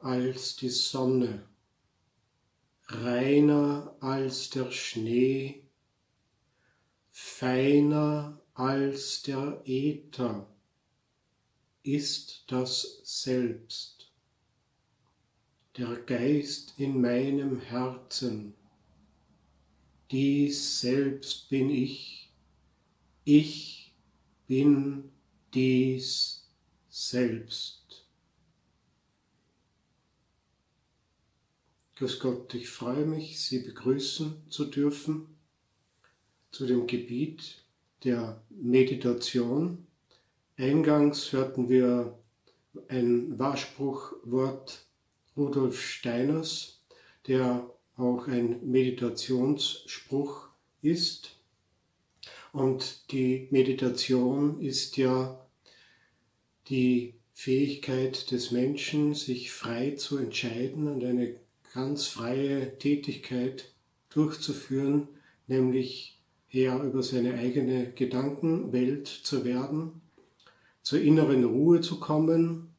als die Sonne, reiner als der Schnee, feiner als der Äther ist das Selbst, der Geist in meinem Herzen. Dies selbst bin ich bin dies Selbst. Grüß Gott, ich freue mich, Sie begrüßen zu dürfen zu dem Gebiet der Meditation. Eingangs hörten wir ein Wahrspruchwort Rudolf Steiners, der auch ein Meditationsspruch ist. Und die Meditation ist ja die Fähigkeit des Menschen, sich frei zu entscheiden und eine ganz freie Tätigkeit durchzuführen, nämlich Herr über seine eigene Gedankenwelt zu werden, zur inneren Ruhe zu kommen,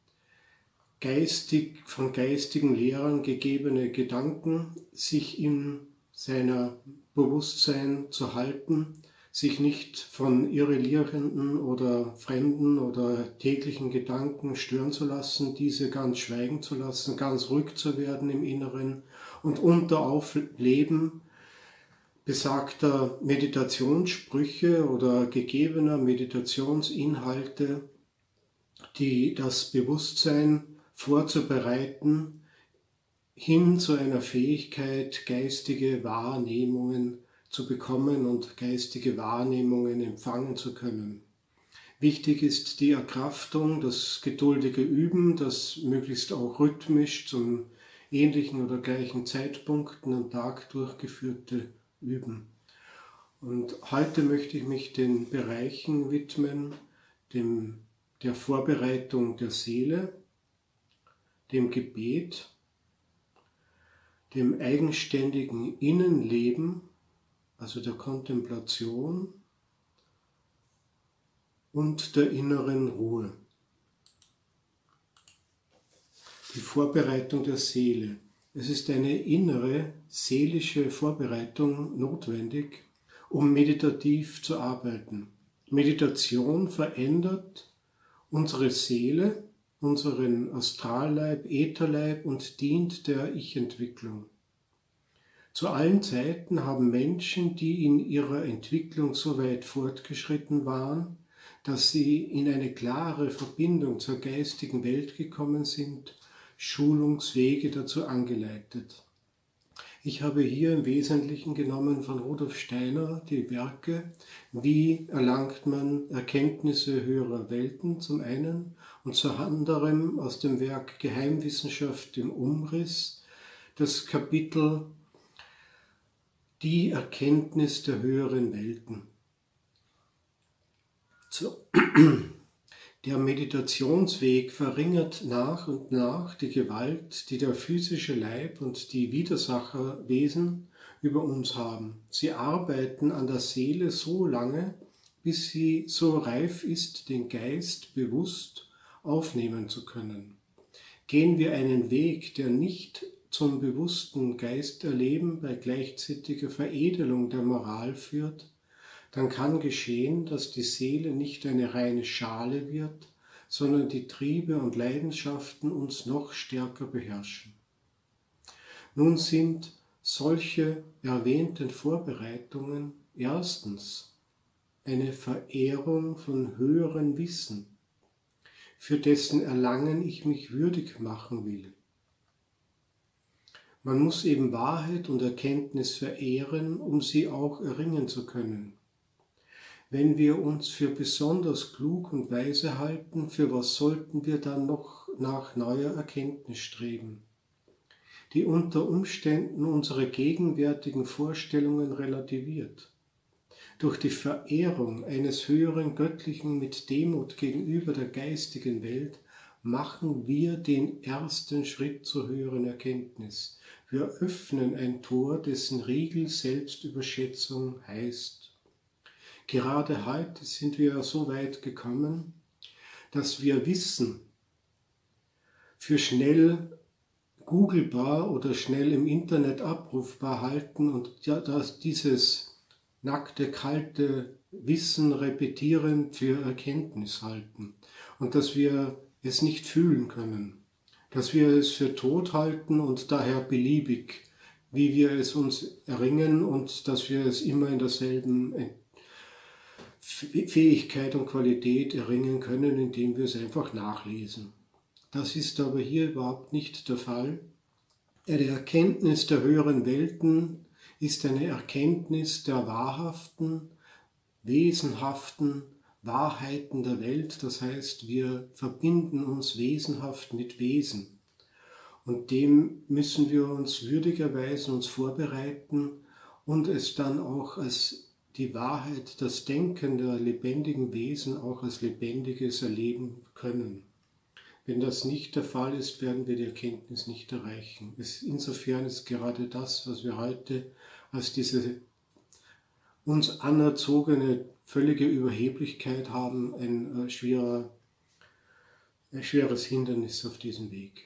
von geistigen Lehrern gegebene Gedanken sich in seiner Bewusstsein zu halten, sich nicht von irrelierenden oder fremden oder täglichen Gedanken stören zu lassen, diese ganz schweigen zu lassen, ganz ruhig zu werden im Inneren und unter Aufleben besagter Meditationssprüche oder gegebener Meditationsinhalte, die das Bewusstsein vorzubereiten, hin zu einer Fähigkeit, geistige Wahrnehmungen zu bekommen und geistige Wahrnehmungen empfangen zu können. Wichtig ist die Erkraftung, das geduldige Üben, das möglichst auch rhythmisch zum ähnlichen oder gleichen Zeitpunkten am Tag durchgeführte Üben. Und heute möchte ich mich den Bereichen widmen, der Vorbereitung der Seele, dem Gebet, dem eigenständigen Innenleben, also der Kontemplation und der inneren Ruhe. Die Vorbereitung der Seele. Es ist eine innere, seelische Vorbereitung notwendig, um meditativ zu arbeiten. Meditation verändert unsere Seele, unseren Astralleib, Ätherleib und dient der Ich-Entwicklung. Zu allen Zeiten haben Menschen, die in ihrer Entwicklung so weit fortgeschritten waren, dass sie in eine klare Verbindung zur geistigen Welt gekommen sind, Schulungswege dazu angeleitet. Ich habe hier im Wesentlichen genommen von Rudolf Steiner die Werke Wie erlangt man Erkenntnisse höherer Welten zum einen und zu anderem aus dem Werk Geheimwissenschaft im Umriss das Kapitel Die Erkenntnis der höheren Welten. Der Meditationsweg verringert nach und nach die Gewalt, die der physische Leib und die Widersacherwesen über uns haben. Sie arbeiten an der Seele so lange, bis sie so reif ist, den Geist bewusst aufnehmen zu können. Gehen wir einen Weg, der nicht zum bewussten Geisterleben bei gleichzeitiger Veredelung der Moral führt, dann kann geschehen, dass die Seele nicht eine reine Schale wird, sondern die Triebe und Leidenschaften uns noch stärker beherrschen. Nun sind solche erwähnten Vorbereitungen erstens eine Verehrung von höheren Wissen, für dessen Erlangen ich mich würdig machen will. Man muss eben Wahrheit und Erkenntnis verehren, um sie auch erringen zu können. Wenn wir uns für besonders klug und weise halten, für was sollten wir dann noch nach neuer Erkenntnis streben, die unter Umständen unsere gegenwärtigen Vorstellungen relativiert? Durch die Verehrung eines höheren Göttlichen mit Demut gegenüber der geistigen Welt machen wir den ersten Schritt zur höheren Erkenntnis. Wir öffnen ein Tor, dessen Riegel Selbstüberschätzung heißt. Gerade heute sind wir so weit gekommen, dass wir Wissen für schnell googelbar oder schnell im Internet abrufbar halten und ja, dieses nackte, kalte Wissen repetierend für Erkenntnis halten und dass wir es nicht fühlen können, dass wir es für tot halten und daher beliebig, wie wir es uns erringen und dass wir es immer in derselben Fähigkeit und Qualität erringen können, indem wir es einfach nachlesen. Das ist aber hier überhaupt nicht der Fall. Eine Erkenntnis der höheren Welten ist eine Erkenntnis der wahrhaften, wesenhaften Wahrheiten der Welt. Das heißt, wir verbinden uns wesenhaft mit Wesen. Und dem müssen wir uns würdigerweise uns vorbereiten und es dann auch als die Wahrheit, das Denken der lebendigen Wesen auch als Lebendiges erleben können. Wenn das nicht der Fall ist, werden wir die Erkenntnis nicht erreichen. Insofern ist gerade das, was wir heute als diese uns anerzogene völlige Überheblichkeit haben, ein schweres Hindernis auf diesem Weg.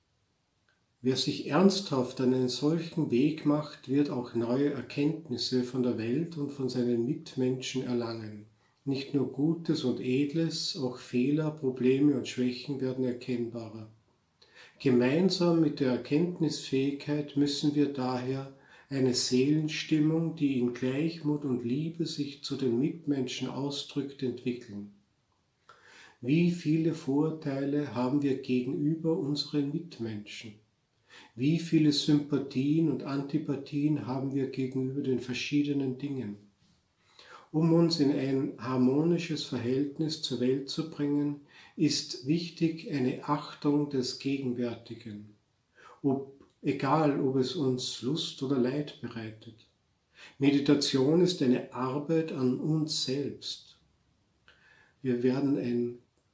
Wer sich ernsthaft an einen solchen Weg macht, wird auch neue Erkenntnisse von der Welt und von seinen Mitmenschen erlangen. Nicht nur Gutes und Edles, auch Fehler, Probleme und Schwächen werden erkennbarer. Gemeinsam mit der Erkenntnisfähigkeit müssen wir daher eine Seelenstimmung, die in Gleichmut und Liebe sich zu den Mitmenschen ausdrückt, entwickeln. Wie viele Vorurteile haben wir gegenüber unseren Mitmenschen? Wie viele Sympathien und Antipathien haben wir gegenüber den verschiedenen Dingen? Um uns in ein harmonisches Verhältnis zur Welt zu bringen, ist wichtig eine Achtung des Gegenwärtigen, egal ob es uns Lust oder Leid bereitet. Meditation ist eine Arbeit an uns selbst. Wir werden ein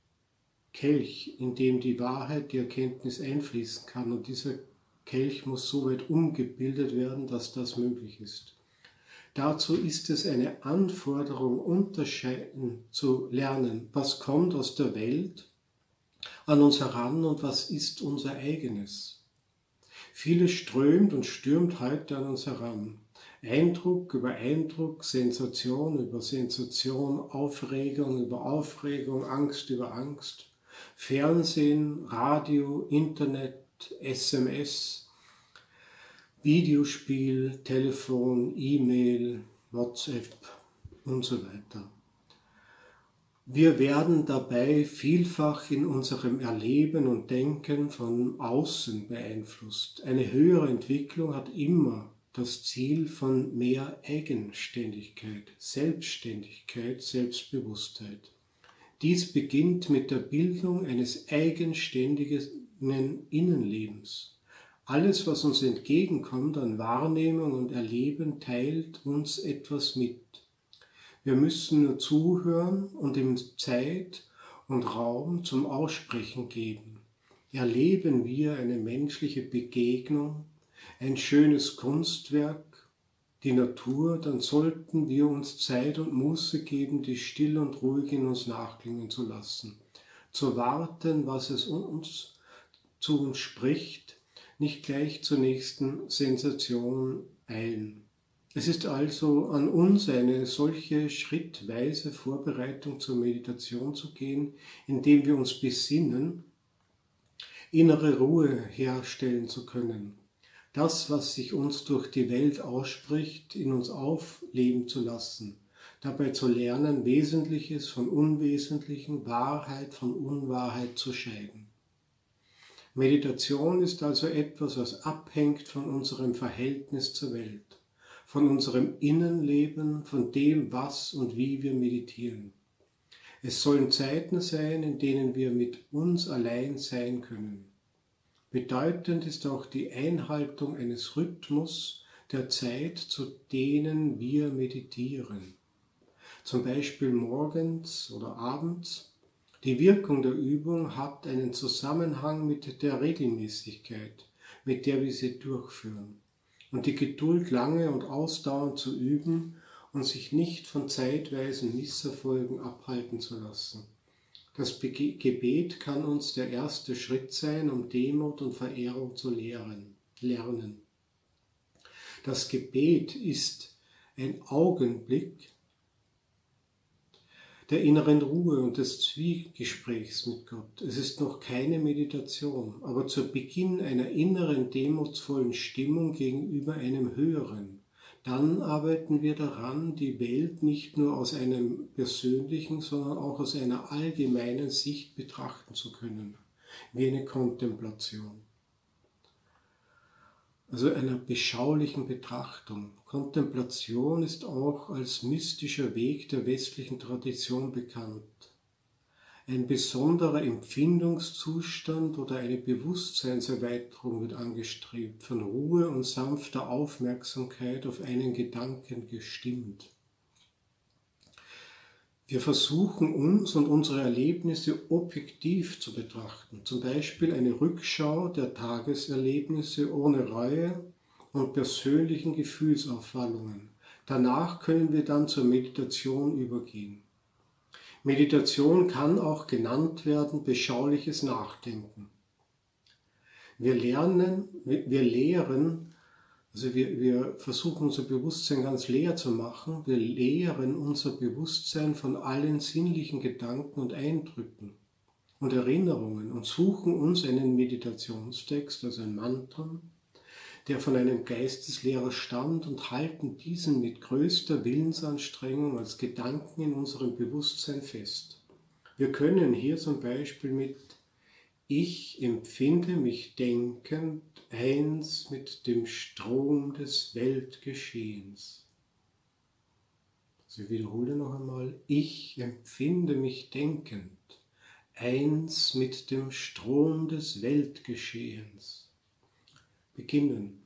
Kelch, in dem die Wahrheit, die Erkenntnis einfließen kann, und dieser Kelch muss so weit umgebildet werden, dass das möglich ist. Dazu ist es eine Anforderung, unterscheiden zu lernen, was kommt aus der Welt an uns heran und was ist unser eigenes. Vieles strömt und stürmt heute an uns heran. Eindruck über Eindruck, Sensation über Sensation, Aufregung über Aufregung, Angst über Angst. Fernsehen, Radio, Internet, SMS, Videospiel, Telefon, E-Mail, WhatsApp und so weiter. Wir werden dabei vielfach in unserem Erleben und Denken von außen beeinflusst. Eine höhere Entwicklung hat immer das Ziel von mehr Eigenständigkeit, Selbstständigkeit, Selbstbewusstheit. Dies beginnt mit der Bildung eines eigenständigen Innenlebens. Alles, was uns entgegenkommt an Wahrnehmung und Erleben, teilt uns etwas mit. Wir müssen nur zuhören und ihm Zeit und Raum zum Aussprechen geben. Erleben wir eine menschliche Begegnung, ein schönes Kunstwerk, die Natur, dann sollten wir uns Zeit und Muße geben, die still und ruhig in uns nachklingen zu lassen, zu warten, was es zu uns spricht, nicht gleich zur nächsten Sensation eilen. Es ist also an uns, eine solche schrittweise Vorbereitung zur Meditation zu gehen, indem wir uns besinnen, innere Ruhe herstellen zu können. Das, was sich uns durch die Welt ausspricht, in uns aufleben zu lassen. Dabei zu lernen, Wesentliches von Unwesentlichen, Wahrheit von Unwahrheit zu scheiden. Meditation ist also etwas, was abhängt von unserem Verhältnis zur Welt, von unserem Innenleben, von dem, was und wie wir meditieren. Es sollen Zeiten sein, in denen wir mit uns allein sein können. Bedeutend ist auch die Einhaltung eines Rhythmus der Zeit, zu denen wir meditieren. Zum Beispiel morgens oder abends. Die Wirkung der Übung hat einen Zusammenhang mit der Regelmäßigkeit, mit der wir sie durchführen. Und die Geduld, lange und ausdauernd zu üben und sich nicht von zeitweisen Misserfolgen abhalten zu lassen. Das Gebet kann uns der erste Schritt sein, um Demut und Verehrung zu lernen. Das Gebet ist ein Augenblick der inneren Ruhe und des Zwiegesprächs mit Gott. Es ist noch keine Meditation, aber zu Beginn einer inneren demutsvollen Stimmung gegenüber einem Höheren. Dann arbeiten wir daran, die Welt nicht nur aus einem persönlichen, sondern auch aus einer allgemeinen Sicht betrachten zu können, wie eine Kontemplation. Also einer beschaulichen Betrachtung. Kontemplation ist auch als mystischer Weg der westlichen Tradition bekannt. Ein besonderer Empfindungszustand oder eine Bewusstseinserweiterung wird angestrebt, von Ruhe und sanfter Aufmerksamkeit auf einen Gedanken gestimmt. Wir versuchen uns und unsere Erlebnisse objektiv zu betrachten, zum Beispiel eine Rückschau der Tageserlebnisse ohne Reue und persönlichen Gefühlsaufwallungen. Danach können wir dann zur Meditation übergehen. Meditation kann auch genannt werden beschauliches Nachdenken. Wir versuchen unser Bewusstsein ganz leer zu machen. Wir leeren unser Bewusstsein von allen sinnlichen Gedanken und Eindrücken und Erinnerungen und suchen uns einen Meditationstext, also ein Mantra, der von einem Geisteslehrer stammt, und halten diesen mit größter Willensanstrengung als Gedanken in unserem Bewusstsein fest. Wir können hier zum Beispiel mit Ich empfinde mich denkend eins mit dem Strom des Weltgeschehens. Also ich wiederhole noch einmal, ich empfinde mich denkend eins mit dem Strom des Weltgeschehens. Beginnen.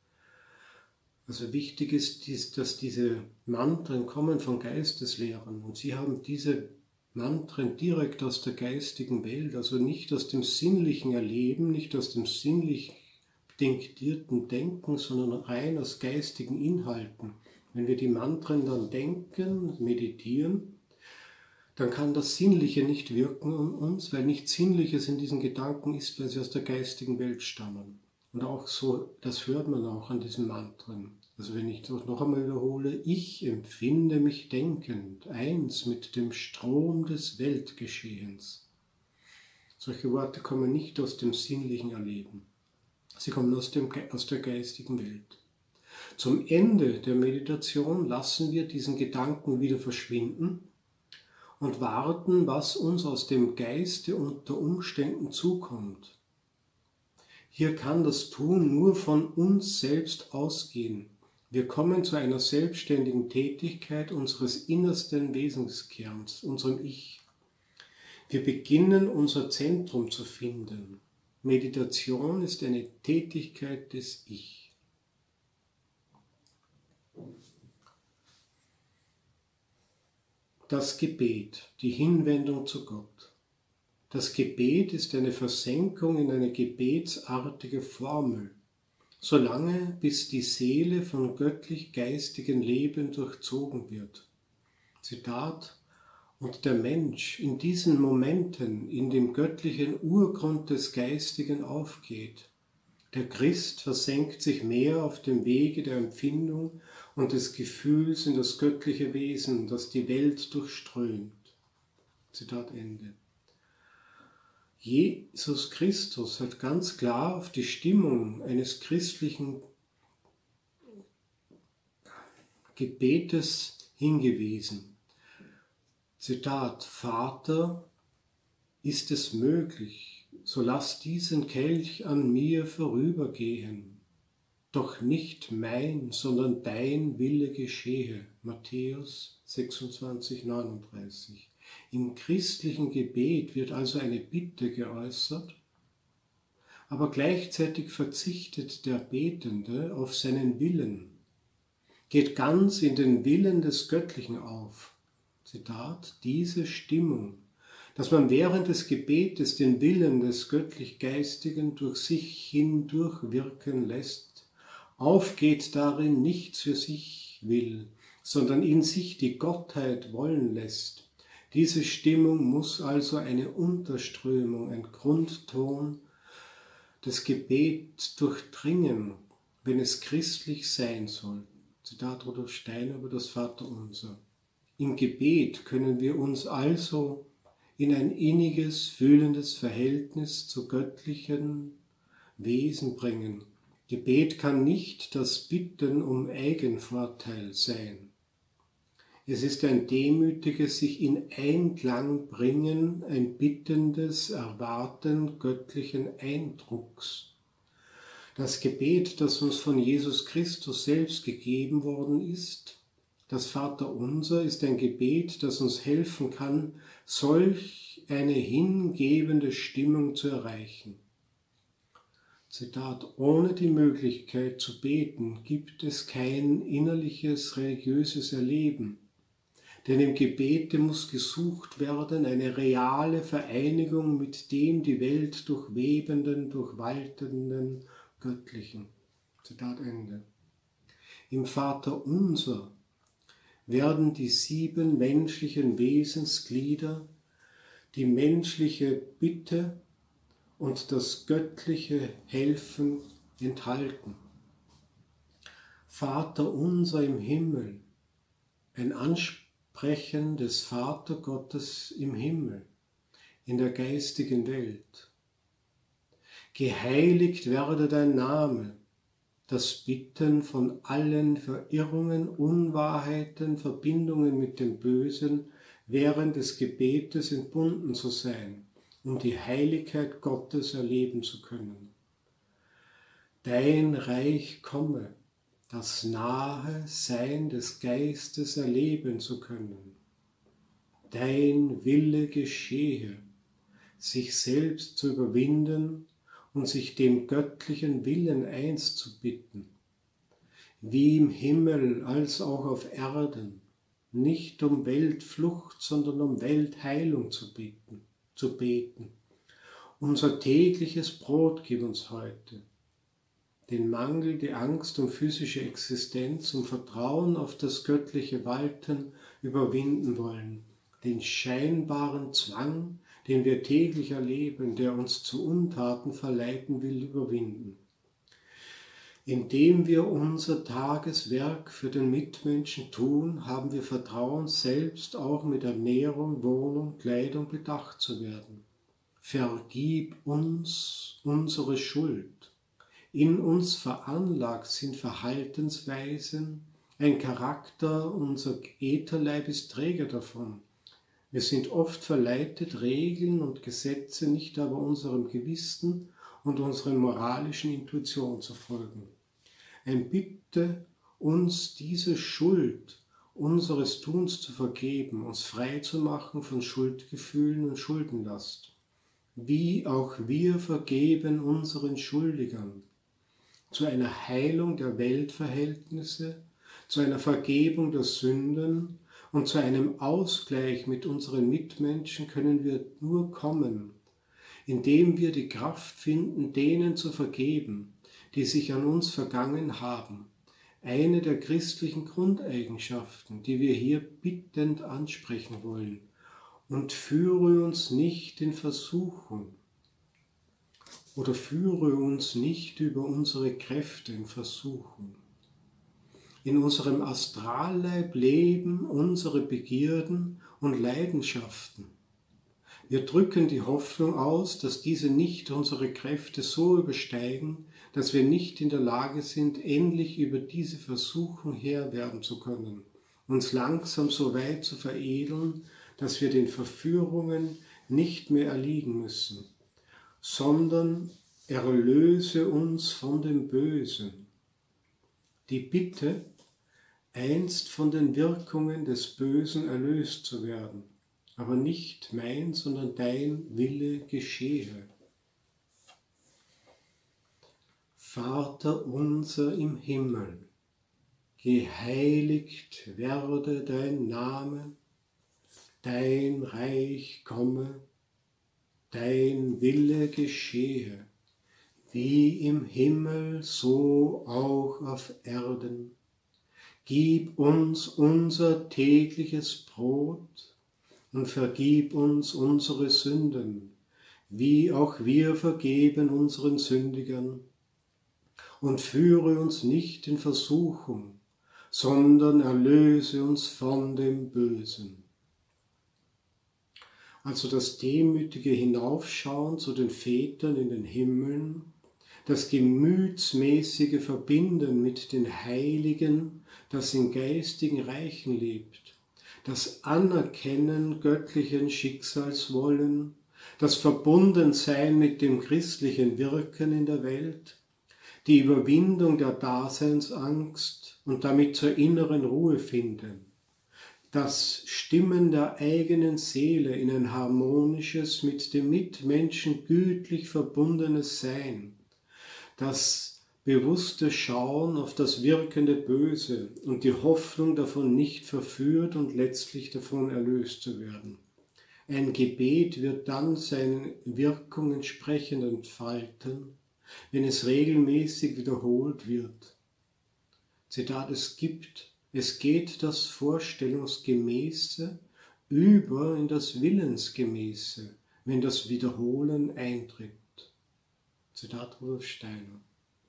Also wichtig ist, dass diese Mantren kommen von Geisteslehrern und sie haben diese Mantren direkt aus der geistigen Welt, also nicht aus dem sinnlichen Erleben, nicht aus dem sinnlich diktierten Denken, sondern rein aus geistigen Inhalten. Wenn wir die Mantren dann denken, meditieren, dann kann das Sinnliche nicht wirken an uns, weil nichts Sinnliches in diesen Gedanken ist, weil sie aus der geistigen Welt stammen. Und auch so, das hört man auch an diesen Mantren. Also wenn ich das noch einmal wiederhole, ich empfinde mich denkend, eins mit dem Strom des Weltgeschehens. Solche Worte kommen nicht aus dem sinnlichen Erleben. Sie kommen aus der geistigen Welt. Zum Ende der Meditation lassen wir diesen Gedanken wieder verschwinden und warten, was uns aus dem Geiste unter Umständen zukommt. Hier kann das Tun nur von uns selbst ausgehen. Wir kommen zu einer selbstständigen Tätigkeit unseres innersten Wesenskerns, unserem Ich. Wir beginnen unser Zentrum zu finden. Meditation ist eine Tätigkeit des Ich. Das Gebet, die Hinwendung zu Gott. Das Gebet ist eine Versenkung in eine gebetsartige Formel, solange bis die Seele von göttlich-geistigen Leben durchzogen wird. Zitat: Und der Mensch in diesen Momenten in dem göttlichen Urgrund des Geistigen aufgeht. Der Christ versenkt sich mehr auf dem Wege der Empfindung und des Gefühls in das göttliche Wesen, das die Welt durchströmt. Zitat Ende. Jesus Christus hat ganz klar auf die Stimmung eines christlichen Gebetes hingewiesen. Zitat: Vater, ist es möglich, so lass diesen Kelch an mir vorübergehen. Doch nicht mein, sondern dein Wille geschehe. Matthäus 26, 39. Im christlichen Gebet wird also eine Bitte geäußert, aber gleichzeitig verzichtet der Betende auf seinen Willen, geht ganz in den Willen des Göttlichen auf. Zitat: Diese Stimmung, dass man während des Gebetes den Willen des Göttlich-Geistigen durch sich hindurch wirken lässt, aufgeht darin, nichts für sich will, sondern in sich die Gottheit wollen lässt, Diese Stimmung muss also eine Unterströmung, ein Grundton des Gebets durchdringen, wenn es christlich sein soll. Zitat Rudolf Steiner über das Vaterunser. Im Gebet können wir uns also in ein inniges, fühlendes Verhältnis zu göttlichen Wesen bringen. Gebet kann nicht das Bitten um Eigenvorteil sein. Es ist ein demütiges sich in Einklang bringen, ein bittendes Erwarten göttlichen Eindrucks. Das Gebet, das uns von Jesus Christus selbst gegeben worden ist, das Vaterunser, ist ein Gebet, das uns helfen kann, solch eine hingebende Stimmung zu erreichen. Zitat: Ohne die Möglichkeit zu beten gibt es kein innerliches religiöses Erleben. Denn im Gebete muss gesucht werden eine reale Vereinigung mit dem die Welt durchwebenden, durchwaltenden Göttlichen. Zitat Ende. Im Vaterunser werden die 7 menschlichen Wesensglieder, die menschliche Bitte und das göttliche Helfen enthalten. Vater unser im Himmel, ein Ansprechen des Vatergottes im Himmel, in der geistigen Welt. Geheiligt werde dein Name, das Bitten von allen Verirrungen, Unwahrheiten, Verbindungen mit dem Bösen während des Gebetes entbunden zu sein, um die Heiligkeit Gottes erleben zu können. Dein Reich komme, das nahe Sein des Geistes erleben zu können. Dein Wille geschehe, sich selbst zu überwinden und sich dem göttlichen Willen einzubitten, wie im Himmel als auch auf Erden, nicht um Weltflucht, sondern um Weltheilung zu beten. Unser tägliches Brot gib uns heute. Den Mangel, die Angst um physische Existenz, um Vertrauen auf das göttliche Walten überwinden wollen, den scheinbaren Zwang, den wir täglich erleben, der uns zu Untaten verleiten will, überwinden. Indem wir unser Tageswerk für den Mitmenschen tun, haben wir Vertrauen, selbst auch mit Ernährung, Wohnung, Kleidung bedacht zu werden. Vergib uns unsere Schuld. In uns veranlagt sind Verhaltensweisen, ein Charakter, unser Ätherleib ist Träger davon. Wir sind oft verleitet, Regeln und Gesetze, nicht aber unserem Gewissen und unserer moralischen Intuition zu folgen. Ein Bitte, uns diese Schuld unseres Tuns zu vergeben, uns frei zu machen von Schuldgefühlen und Schuldenlast. Wie auch wir vergeben unseren Schuldigern. Zu einer Heilung der Weltverhältnisse, zu einer Vergebung der Sünden und zu einem Ausgleich mit unseren Mitmenschen können wir nur kommen, indem wir die Kraft finden, denen zu vergeben, die sich an uns vergangen haben. Eine der christlichen Grundeigenschaften, die wir hier bittend ansprechen wollen. Und führe uns nicht in Versuchung oder führe uns nicht über unsere Kräfte in Versuchung. In unserem Astralleib leben unsere Begierden und Leidenschaften. Wir drücken die Hoffnung aus, dass diese nicht unsere Kräfte so übersteigen, dass wir nicht in der Lage sind, endlich über diese Versuchung Herr werden zu können, uns langsam so weit zu veredeln, dass wir den Verführungen nicht mehr erliegen müssen, sondern erlöse uns von dem Bösen. Die Bitte, einst von den Wirkungen des Bösen erlöst zu werden, aber nicht mein, sondern dein Wille geschehe. Vater unser im Himmel, geheiligt werde dein Name, dein Reich komme, dein Wille geschehe, wie im Himmel, so auch auf Erden. Gib uns unser tägliches Brot und vergib uns unsere Sünden, wie auch wir vergeben unseren Sündigern. Und führe uns nicht in Versuchung, sondern erlöse uns von dem Bösen. Also das demütige Hinaufschauen zu den Vätern in den Himmeln, das gemütsmäßige Verbinden mit den Heiligen, das in geistigen Reichen lebt, das Anerkennen göttlichen Schicksalswollen, das Verbundensein mit dem christlichen Wirken in der Welt, die Überwindung der Daseinsangst und damit zur inneren Ruhe finden, das Stimmen der eigenen Seele in ein harmonisches, mit dem Mitmenschen gütlich verbundenes Sein, das bewusste Schauen auf das wirkende Böse und die Hoffnung davon nicht verführt und letztlich davon erlöst zu werden. Ein Gebet wird dann seine Wirkung entsprechend entfalten, wenn es regelmäßig wiederholt wird. Zitat, es geht das Vorstellungsgemäße über in das Willensgemäße, wenn das Wiederholen eintritt. Zitat Rudolf Steiner.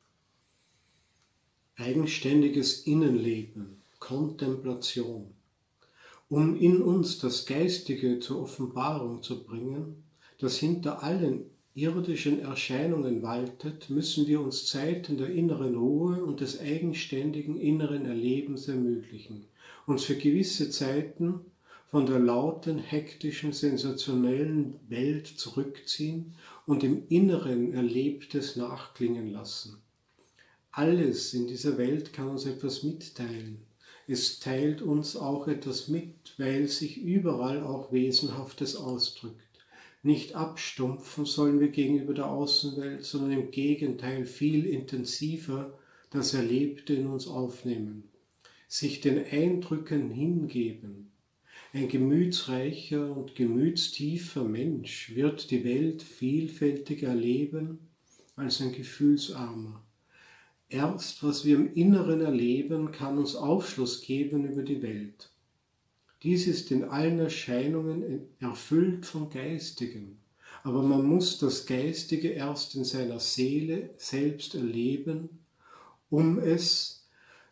Eigenständiges Innenleben, Kontemplation. Um in uns das Geistige zur Offenbarung zu bringen, das hinter allen irdischen Erscheinungen waltet, müssen wir uns Zeiten der inneren Ruhe und des eigenständigen inneren Erlebens ermöglichen, uns für gewisse Zeiten von der lauten, hektischen, sensationellen Welt zurückziehen und im Inneren Erlebtes nachklingen lassen. Alles in dieser Welt kann uns etwas mitteilen. Es teilt uns auch etwas mit, weil sich überall auch Wesenhaftes ausdrückt. Nicht abstumpfen sollen wir gegenüber der Außenwelt, sondern im Gegenteil viel intensiver das Erlebte in uns aufnehmen. Sich den Eindrücken hingeben. Ein gemütsreicher und gemütstiefer Mensch wird die Welt vielfältiger erleben als ein gefühlsarmer. Erst was wir im Inneren erleben, kann uns Aufschluss geben über die Welt. Dies ist in allen Erscheinungen erfüllt vom Geistigen, aber man muss das Geistige erst in seiner Seele selbst erleben, um es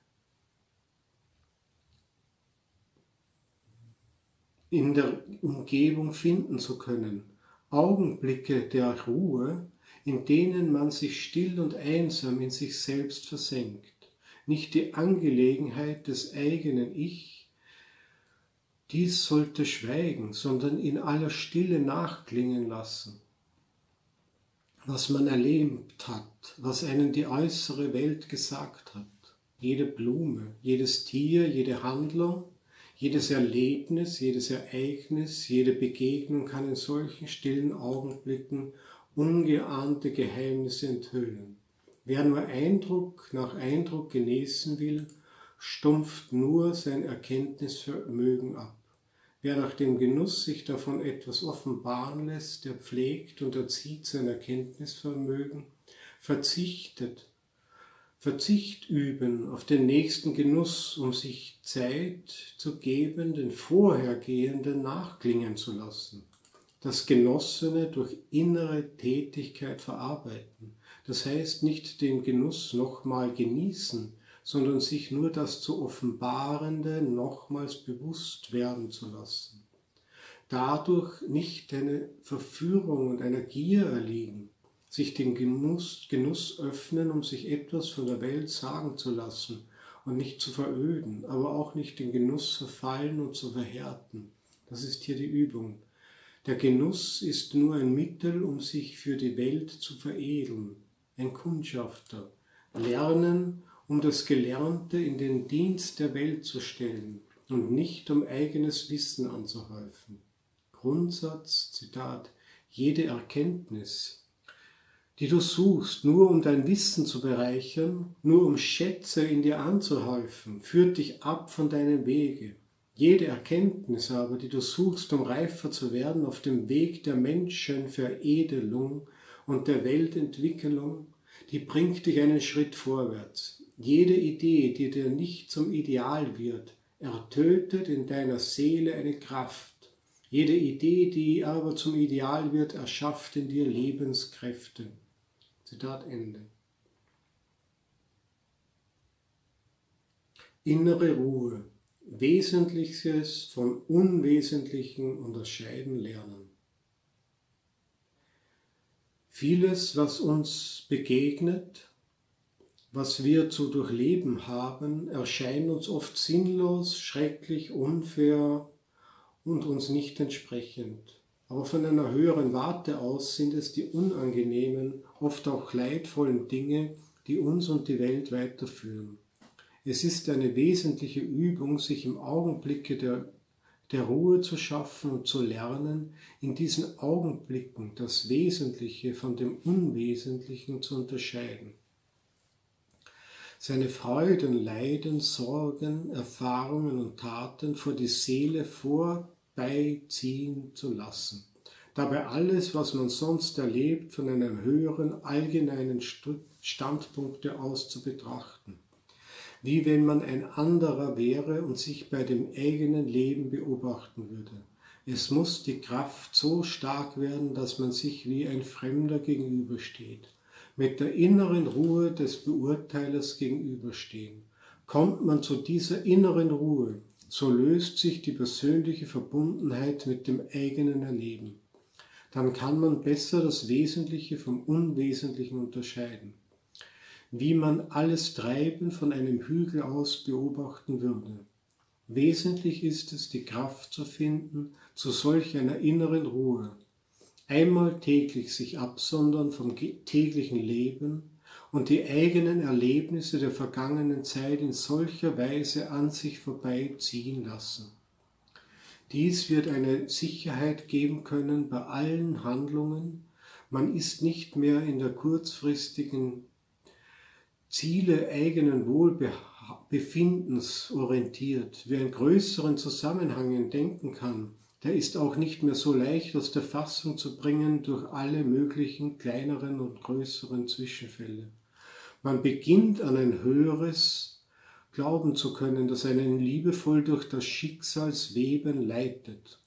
in der Umgebung finden zu können. Augenblicke der Ruhe, in denen man sich still und einsam in sich selbst versenkt. Nicht die Angelegenheit des eigenen Ich, dies sollte schweigen, sondern in aller Stille nachklingen lassen. Was man erlebt hat, was einen die äußere Welt gesagt hat. Jede Blume, jedes Tier, jede Handlung, jedes Erlebnis, jedes Ereignis, jede Begegnung kann in solchen stillen Augenblicken ungeahnte Geheimnisse enthüllen. Wer nur Eindruck nach Eindruck genießen will, stumpft nur sein Erkenntnisvermögen ab. Wer nach dem Genuss sich davon etwas offenbaren lässt, der pflegt und erzieht sein Erkenntnisvermögen, Verzicht üben auf den nächsten Genuss, um sich Zeit zu geben, den vorhergehenden nachklingen zu lassen. Das Genossene durch innere Tätigkeit verarbeiten. Das heißt nicht den Genuss nochmal genießen, sondern sich nur das zu Offenbarende nochmals bewusst werden zu lassen. Dadurch nicht eine Verführung und einer Gier erliegen, sich den Genuss öffnen, um sich etwas von der Welt sagen zu lassen und nicht zu veröden, aber auch nicht den Genuss verfallen und zu verhärten. Das ist hier die Übung. Der Genuss ist nur ein Mittel, um sich für die Welt zu veredeln, ein Kundschafter. Lernen, um das Gelernte in den Dienst der Welt zu stellen und nicht um eigenes Wissen anzuhäufen. Grundsatz, Zitat, jede Erkenntnis, die du suchst, nur um dein Wissen zu bereichern, nur um Schätze in dir anzuhäufen, führt dich ab von deinem Wege. Jede Erkenntnis aber, die du suchst, um reifer zu werden auf dem Weg der Menschenveredelung und der Weltentwicklung, die bringt dich einen Schritt vorwärts. Jede Idee, die dir nicht zum Ideal wird, ertötet in deiner Seele eine Kraft, Jede Idee, die aber zum Ideal wird, erschafft in dir Lebenskräfte. Zitat Ende. Innere Ruhe. Wesentliches von Unwesentlichen unterscheiden lernen. Vieles, was uns begegnet, was wir zu durchleben haben, erscheint uns oft sinnlos, schrecklich, unfair und uns nicht entsprechend. Aber von einer höheren Warte aus sind es die unangenehmen, oft auch leidvollen Dinge, die uns und die Welt weiterführen. Es ist eine wesentliche Übung, sich im Augenblicke der Ruhe zu schaffen und zu lernen, in diesen Augenblicken das Wesentliche von dem Unwesentlichen zu unterscheiden. Seine Freuden, Leiden, Sorgen, Erfahrungen und Taten vor die Seele vorbeiziehen zu lassen. Dabei alles, was man sonst erlebt, von einem höheren, allgemeinen Standpunkt aus zu betrachten. Wie wenn man ein anderer wäre und sich bei dem eigenen Leben beobachten würde. Es muss die Kraft so stark werden, dass man sich wie ein Fremder gegenübersteht. Mit der inneren Ruhe des Beurteilers gegenüberstehen. Kommt man zu dieser inneren Ruhe, so löst sich die persönliche Verbundenheit mit dem eigenen Erleben. Dann kann man besser das Wesentliche vom Unwesentlichen unterscheiden. Wie man alles Treiben von einem Hügel aus beobachten würde. Wesentlich ist es, die Kraft zu finden zu solch einer inneren Ruhe. Einmal täglich sich absondern vom täglichen Leben und die eigenen Erlebnisse der vergangenen Zeit in solcher Weise an sich vorbeiziehen lassen. Dies wird eine Sicherheit geben können bei allen Handlungen. Man ist nicht mehr in der kurzfristigen Ziele eigenen Wohlbefindens orientiert. Wer in größeren Zusammenhängen denken kann, der ist auch nicht mehr so leicht aus der Fassung zu bringen durch alle möglichen kleineren und größeren Zwischenfälle. Man beginnt an ein höheres glauben zu können, das einen liebevoll durch das Schicksalsweben leitet.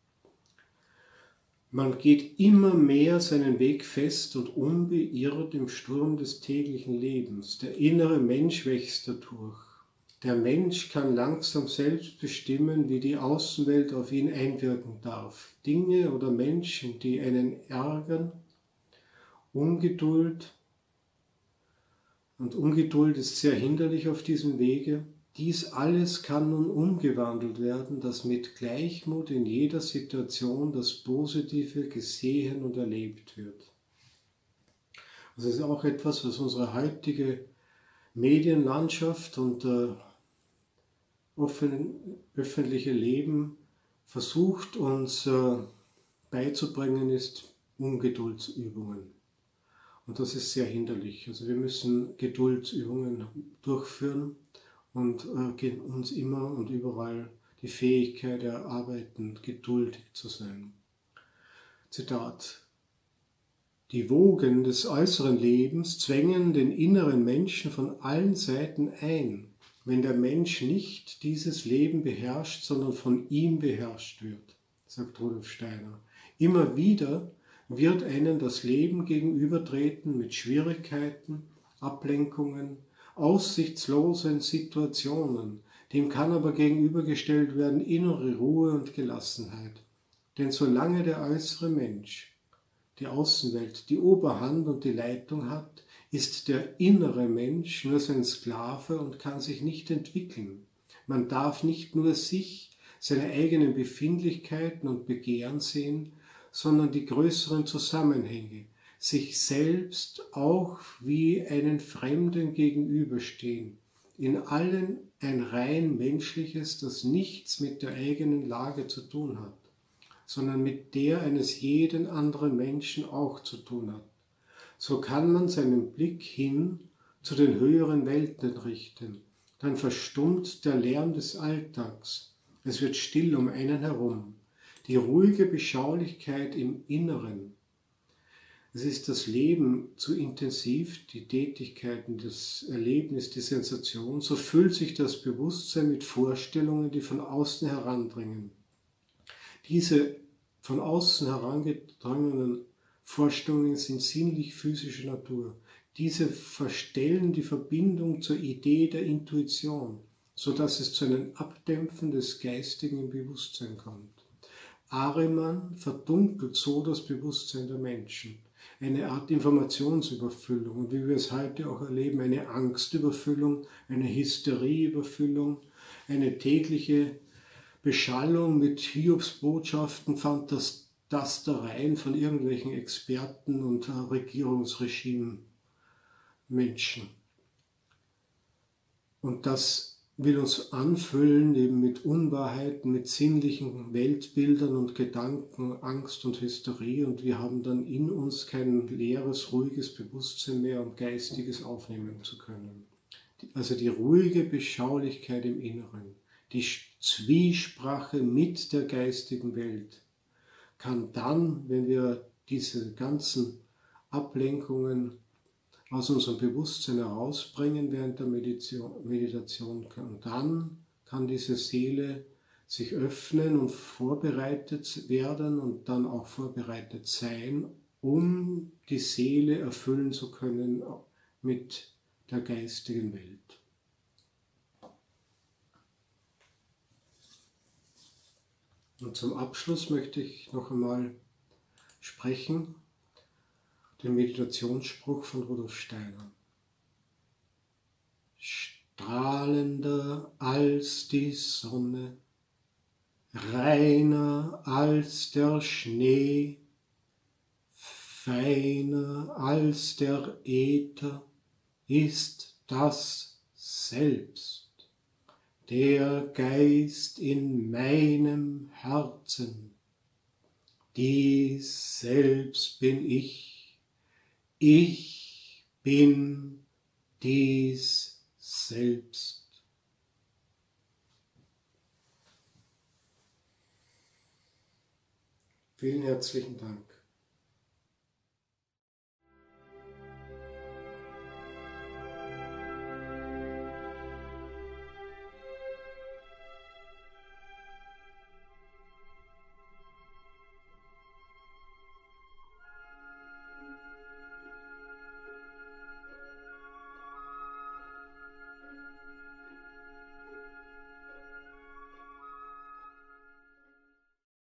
Man geht immer mehr seinen Weg fest und unbeirrt im Sturm des täglichen Lebens. Der innere Mensch wächst dadurch. Der Mensch kann langsam selbst bestimmen, wie die Außenwelt auf ihn einwirken darf. Dinge oder Menschen, die einen ärgern, Ungeduld, und Ungeduld ist sehr hinderlich auf diesem Wege. Dies alles kann nun umgewandelt werden, dass mit Gleichmut in jeder Situation das Positive gesehen und erlebt wird. Das ist auch etwas, was unsere heutige Medienlandschaft und öffentliche Leben versucht uns beizubringen, ist Ungeduldsübungen. Und das ist sehr hinderlich. Also wir müssen Geduldsübungen durchführen und uns immer und überall die Fähigkeit erarbeiten, geduldig zu sein. Zitat: Die Wogen des äußeren Lebens zwängen den inneren Menschen von allen Seiten ein, wenn der Mensch nicht dieses Leben beherrscht, sondern von ihm beherrscht wird, sagt Rudolf Steiner. Immer wieder wird einem das Leben gegenübertreten mit Schwierigkeiten, Ablenkungen, aussichtslosen Situationen. Dem kann aber gegenübergestellt werden innere Ruhe und Gelassenheit. Denn solange der äußere Mensch, die Außenwelt, die Oberhand und die Leitung hat, ist der innere Mensch nur sein Sklave und kann sich nicht entwickeln. Man darf nicht nur sich, seine eigenen Befindlichkeiten und Begehren sehen, sondern die größeren Zusammenhänge, sich selbst auch wie einen Fremden gegenüberstehen, in allen ein rein menschliches, das nichts mit der eigenen Lage zu tun hat, sondern mit der eines jeden anderen Menschen auch zu tun hat. So kann man seinen Blick hin zu den höheren Welten richten. Dann verstummt der Lärm des Alltags. Es wird still um einen herum. Die ruhige Beschaulichkeit im Inneren. Es ist das Leben zu intensiv, die Tätigkeiten, das Erlebnis, die Sensation, so füllt sich das Bewusstsein mit Vorstellungen, die von außen herandringen. Diese von außen herangetragenen Vorstellungen sind sinnlich-physischer Natur. Diese verstellen die Verbindung zur Idee der Intuition, sodass es zu einem Abdämpfen des Geistigen im Bewusstsein kommt. Ahriman verdunkelt so das Bewusstsein der Menschen. Eine Art Informationsüberfüllung und wie wir es heute auch erleben, eine Angstüberfüllung, eine Hysterieüberfüllung, eine tägliche Beschallung mit Hiobsbotschaften, Fantastereien von irgendwelchen Experten und Regierungsregimenmenschen. Und das will uns anfüllen eben mit Unwahrheiten, mit sinnlichen Weltbildern und Gedanken, Angst und Hysterie, und wir haben dann in uns kein leeres, ruhiges Bewusstsein mehr, um Geistiges aufnehmen zu können. Also die ruhige Beschaulichkeit im Inneren, die Zwiesprache mit der geistigen Welt kann dann, wenn wir diese ganzen Ablenkungen aus unserem Bewusstsein herausbringen während der Meditation, und dann kann diese Seele sich öffnen und vorbereitet werden und dann auch vorbereitet sein, um die Seele erfüllen zu können mit der geistigen Welt. Und zum Abschluss möchte ich noch einmal sprechen, den Meditationsspruch von Rudolf Steiner. Strahlender als die Sonne, reiner als der Schnee, feiner als der Äther ist das Selbst, der Geist in meinem Herzen. Dies Selbst bin ich bin dies Selbst. Vielen herzlichen Dank.